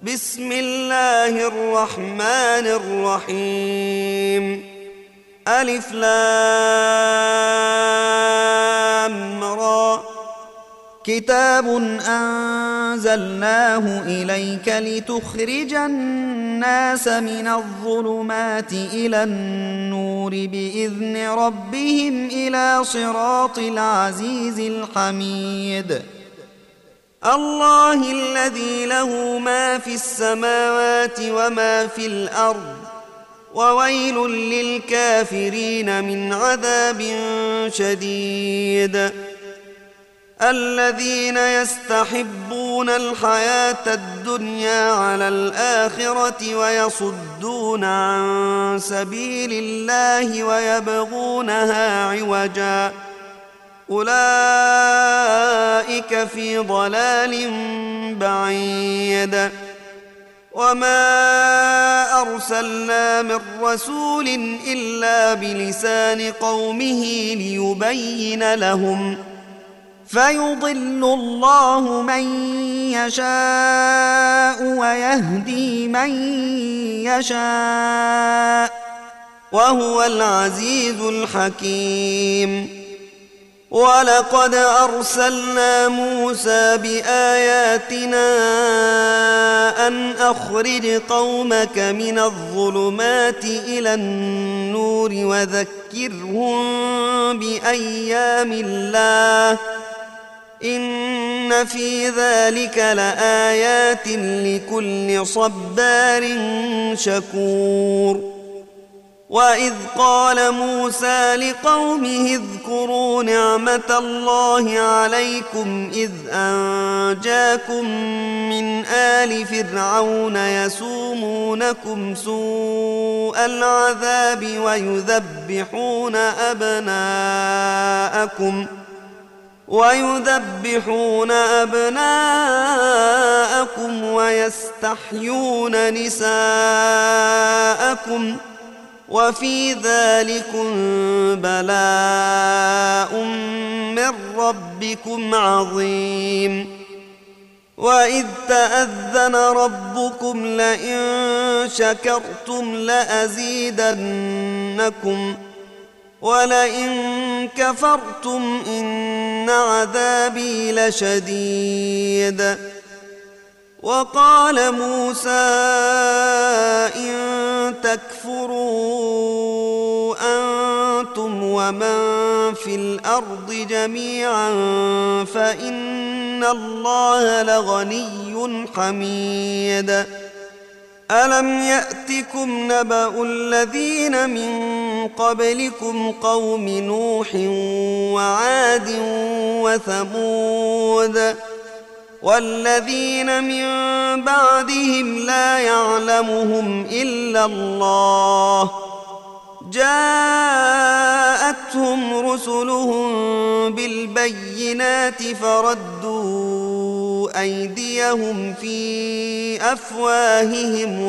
بسم الله الرحمن الرحيم. ألف لام را. كتاب أنزلناه إليك لتخرج الناس من الظلمات إلى النور بإذن ربهم إلى صراط العزيز الحميد. الله الذي له ما في السماوات وما في الأرض، وويل للكافرين من عذاب شديد. الذين يستحبون الحياة الدنيا على الآخرة ويصدون عن سبيل الله ويبغونها عوجا، أولئك في ضلال بعيد. وما أرسلنا من رسول إلا بلسان قومه ليبين لهم، فيضل الله من يشاء ويهدي من يشاء، وهو العزيز الحكيم. ولقد أرسلنا موسى بآياتنا أن أخرج قومك من الظلمات إلى النور وذكرهم بأيام الله، إن في ذلك لآيات لكل صبار شكور. وإذ قال موسى لقومه اذكروا نعمة الله عليكم إذ أنجاكم من آل فرعون يسومونكم سوء العذاب ويذبحون أبناءكم ويستحيون نساءكم، وفي ذلكم بلاء من ربكم عظيم. وإذ تأذن ربكم لئن شكرتم لأزيدنكم ولئن كفرتم إن عذابي لشديد. وقال موسى إن تكفروا أنتم ومن في الأرض جميعا فإن الله لغني حميد. ألم يأتكم نبأ الذين من قبلكم قوم نوح وعاد وثمود والذين من بعدهم لا يعلمهم إلا الله، جاءتهم رسلهم بالبينات فردوا أيديهم في أفواههم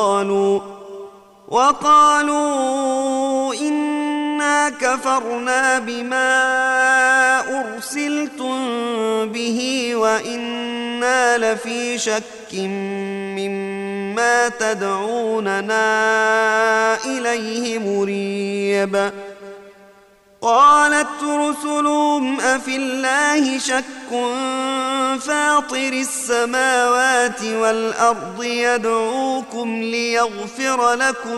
وقالوا إنا كفرنا بما أرسلتم به وإنا لفي شك مما تدعوننا إليه مريب. قالت رسلهم أفي الله شك فاطر السماوات والأرض يدعوكم ليغفر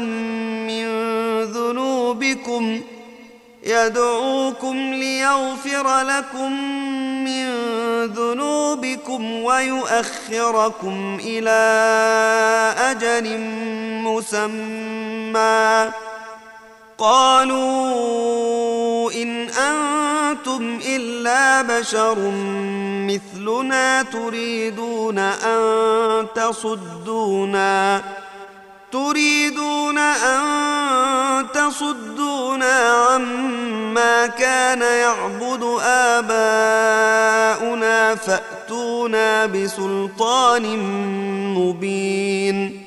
لكم من ذنوبكم ويؤخركم إلى أجل مسمى. قالوا إن أنتم إلا بشر مثلنا تريدون أن تصدونا عما كان يعبد آباؤنا فأتونا بسلطان مبين.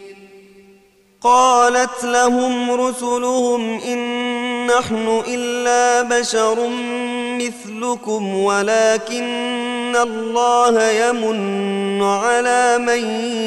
قالت لهم رسلهم إن نحن إلا بشر مثلكم ولكن الله يمن على من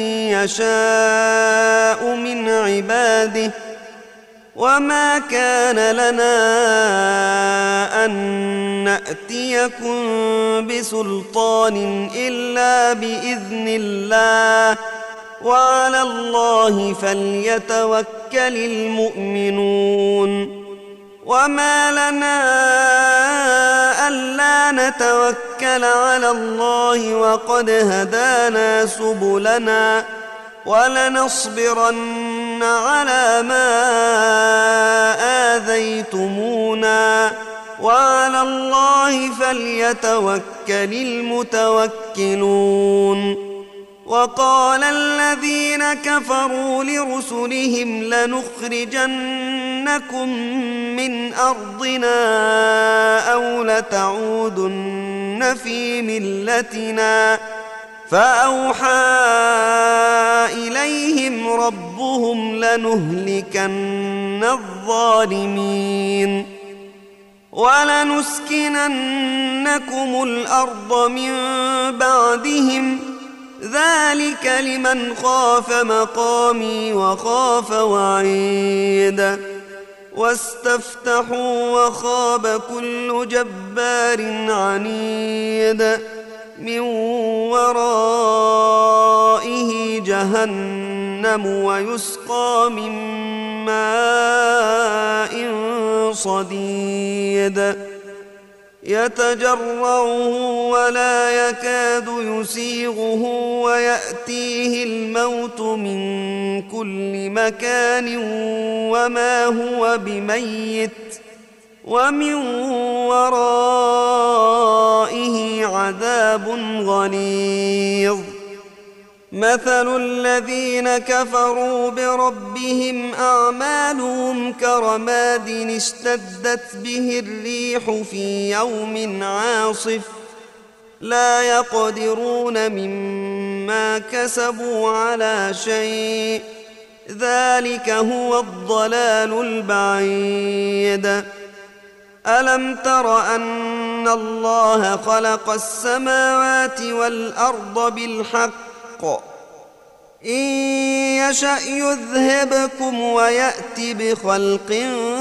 يشاء من عباده وما كان لنا أن نأتيكم بسلطان إلا بإذن الله وعلى الله فليتوكل المؤمنون وما لنا ألا نتوكل على الله وقد هدانا سبلنا ولنصبرن على ما آذيتمونا وعلى الله فليتوكل المتوكلون وقال الذين كفروا لرسلهم لنخرجنكم من أرضنا أو لتعودن في ملتنا فأوحى إليهم ربهم لنهلكن الظالمين ولنسكننكم الأرض من بعدهم ذلك لمن خاف مقامي وخاف وعيد واستفتحوا وخاب كل جبار عنيد من ورائه جهنم ويسقى من ماء صديد يتجرعه ولا يكاد يسيغه ويأتيه الموت من كل مكان وما هو بميت ومن ورائه عذاب غليظ مثل الذين كفروا بربهم أعمالهم كرماد اشتدت به الريح في يوم عاصف لا يقدرون مما كسبوا على شيء ذلك هو الضلال البعيد ألم تر أن الله خلق السماوات والأرض بالحق إن يشأ يذهبكم ويأت بخلق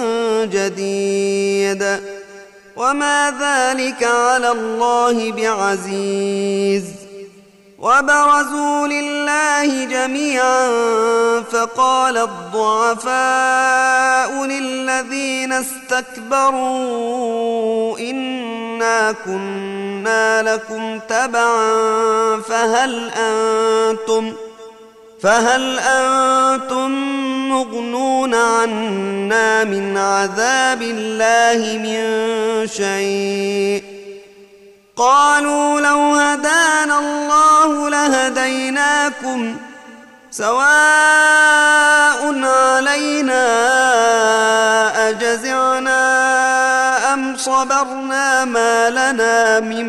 جديد وما ذلك على الله بعزيز وبرزوا لله جميعا فقال الضعفاء للذين استكبروا إنا كنا لكم تبعا فهل أنتم مغنون عنا من عذاب الله من شيء قالوا لو هدانا الله لهديناكم سواء علينا أجزعنا أم صبرنا ما لنا من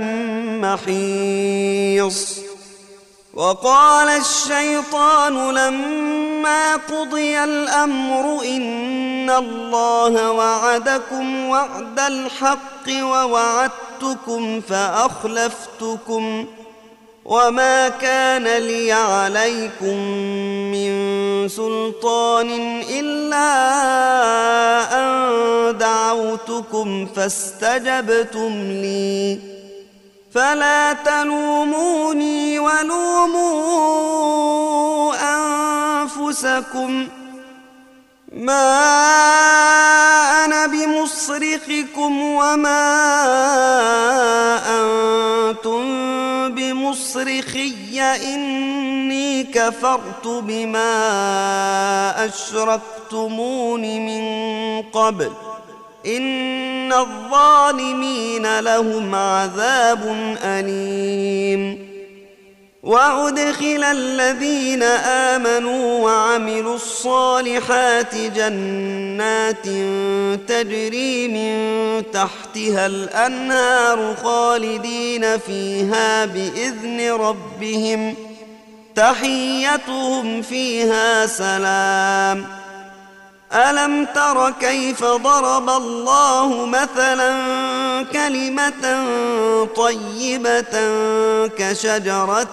محيص وقال الشيطان لما قضي الأمر إن الله وعدكم وعد الحق ووعدتكم فأخلفتكم وما كان لي عليكم من سلطان إلا أن دعوتكم فاستجبتم لي فلا تلوموني ولوموا أنفسكم ما أنا بمصرخكم وما أنتم بمصرخي إني كفرت بما أشركتمون من قبل إن الظالمين لهم عذاب أليم وأدخل الذين آمنوا وعملوا الصالحات جنات تجري من تحتها الأنهار خالدين فيها بإذن ربهم تحيتهم فيها سلام ألم تر كيف ضرب الله مثلا كلمة طيبة كشجرة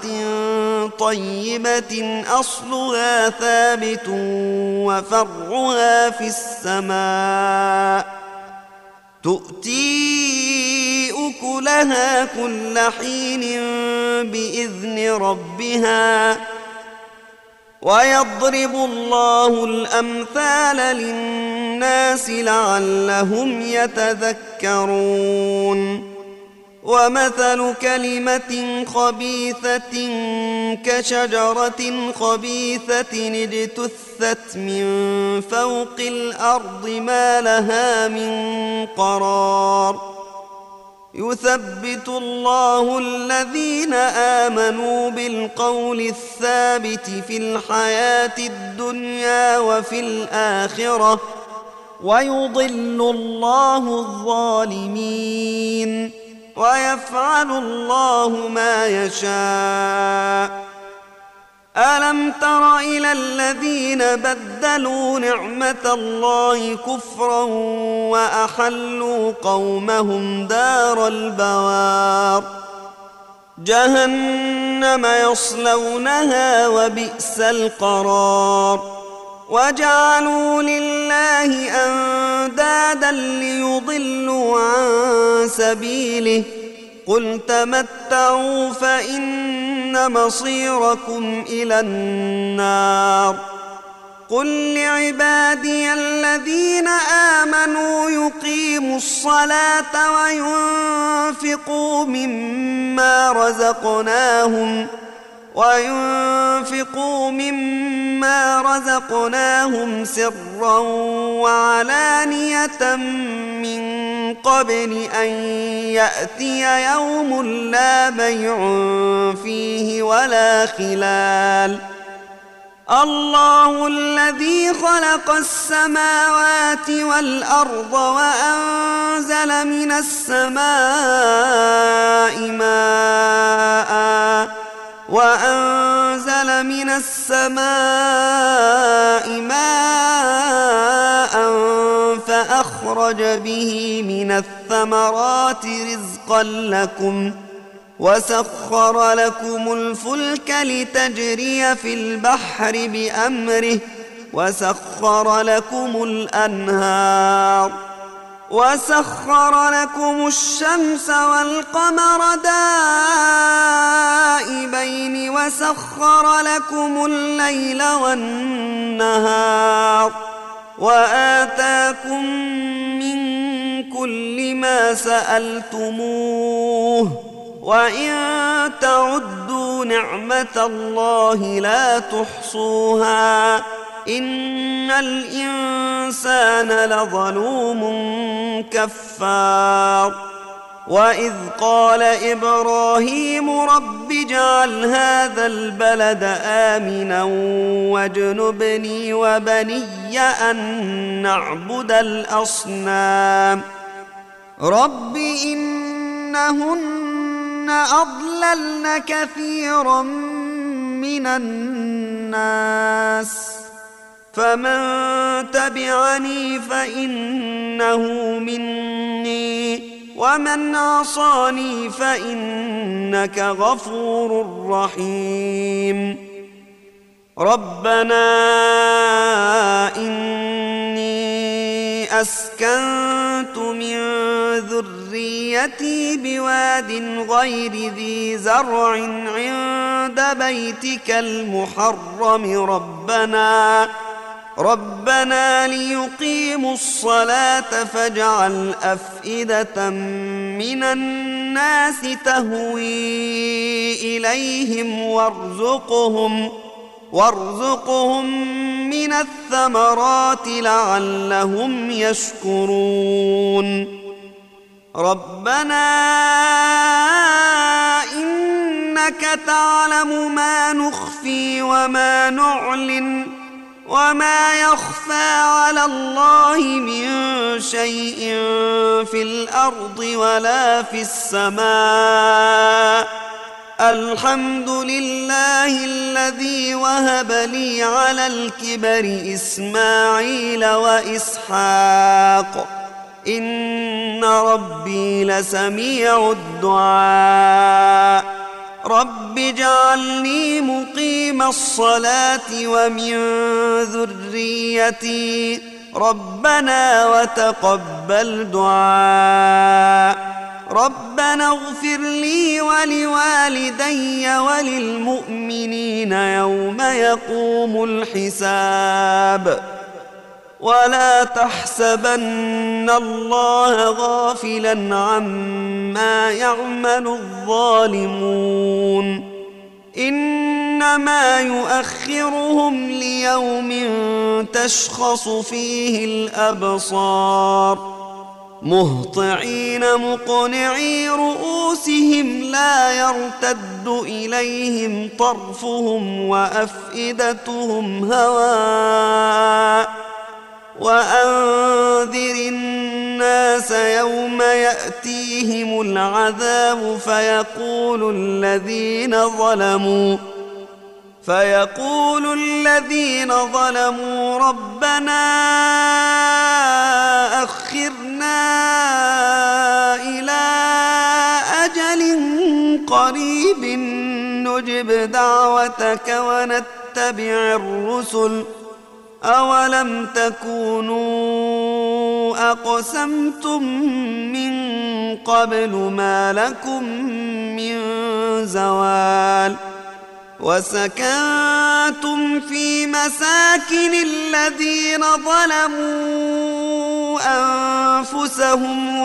طيبة أصلها ثابت وفرعها في السماء تؤتي أكلها كل حين بإذن ربها ويضرب الله الأمثال للناس لعلهم يتذكرون ومثل كلمة خبيثة كشجرة خبيثة اجتثت من فوق الأرض ما لها من قرار يثبت الله الذين آمنوا بالقول الثابت في الحياة الدنيا وفي الآخرة ويضل الله الظالمين ويفعل الله ما يشاء ألم تر إلى الذين بدلوا نعمة الله كفرا وأحلوا قومهم دار البوار جهنم يصلونها وبئس القرار وجعلوا لله أندادا ليضلوا عن سبيله قل تمتعوا فإن مصيركم إلى النار قل لعبادي الذين آمنوا يقيموا الصلاة وينفقوا مما رزقناهم سرا وعلانية من قبل أن يأتي يوم لا بيع فيه ولا خلال الله الذي خلق السماوات والأرض وأنزل من السماء ماء فأخرج به من الثمرات رزقا لكم وسخر لكم الفلك لتجري في البحر بأمره وسخر لكم الأنهار وسخر لكم الشمس والقمر دائبين وسخر لكم الليل والنهار وآتاكم من كل ما سألتموه وإن تعدوا نعمة الله لا تحصوها إن الإنسان لظلوم كفار وإذ قال إبراهيم رب اجعل هذا البلد آمنا واجنبني وبني أن نعبد الأصنام رب إنهن أضللن كثيرا من الناس فمن تبعني فإنه مني ومن عصاني فإنك غفور رحيم ربنا إني أسكنت من ذريتي بواد غير ذي زرع عند بيتك المحرم ربنا ليقيموا الصلاة فاجعل أفئدة من الناس تهوي إليهم وارزقهم من الثمرات لعلهم يشكرون ربنا إنك تعلم ما نخفي وما نعلن وما يخفى على الله من شيء في الأرض ولا في السماء الحمد لله الذي وهب لي على الكبر إسماعيل وإسحاق إن ربي لسميع الدعاء رب اجعلني مقيم الصلاة ومن ذريتي ربنا وتقبل دعاء ربنا اغفر لي ولوالدي وللمؤمنين يوم يقوم الحساب ولا تحسبن الله غافلا عما يعمل الظالمون إنما يؤخرهم ليوم تشخص فيه الأبصار مهطعين مقنعي رؤوسهم لا يرتد إليهم طرفهم وأفئدتهم هواء وأنذر الناس يوم يأتيهم العذاب فيقول الذين ظلموا ربنا أخرنا إلى أجل قريب نجب دعوتك ونتبع الرسل أولم تكونوا أقسمتم من قبل ما لكم من زوال وسكنتم في مساكن الذين ظلموا أنفسهم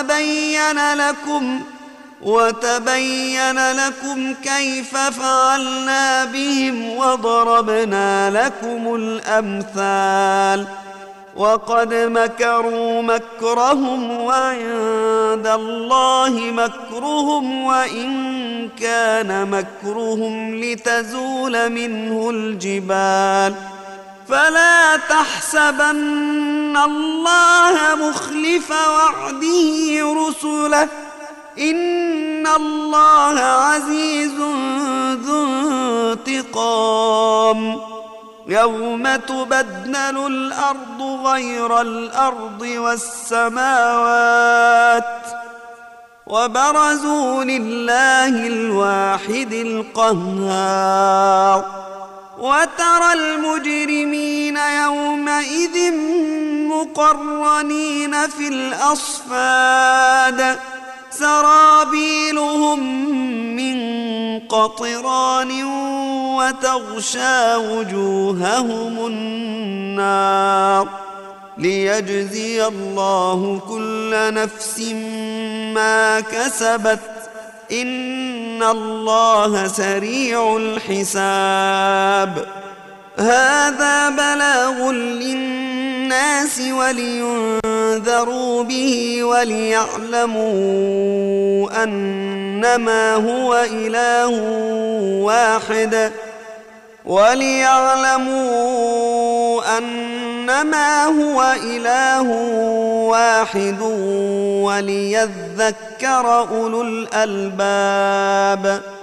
وتبين لكم كيف فعلنا بهم وضربنا لكم الأمثال وقد مكروا مكرهم وعند الله مكرهم وإن كان مكرهم لتزول منه الجبال فلا تحسبن الله مخلف وعده رسله إن الله عزيز ذو انتقام يوم تبدل الأرض غير الأرض والسماوات وبرزوا لله الواحد القهار وترى المجرمين يومئذ مقرنين في الأصفاد سرابيلهم من قطران وتغشى وجوههم النار ليجزي الله كل نفس ما كسبت إن الله سريع الحساب هذا بلاغ للناس ولينذروا به وليعلموا أنما هو إله واحد وليذكر أولو الألباب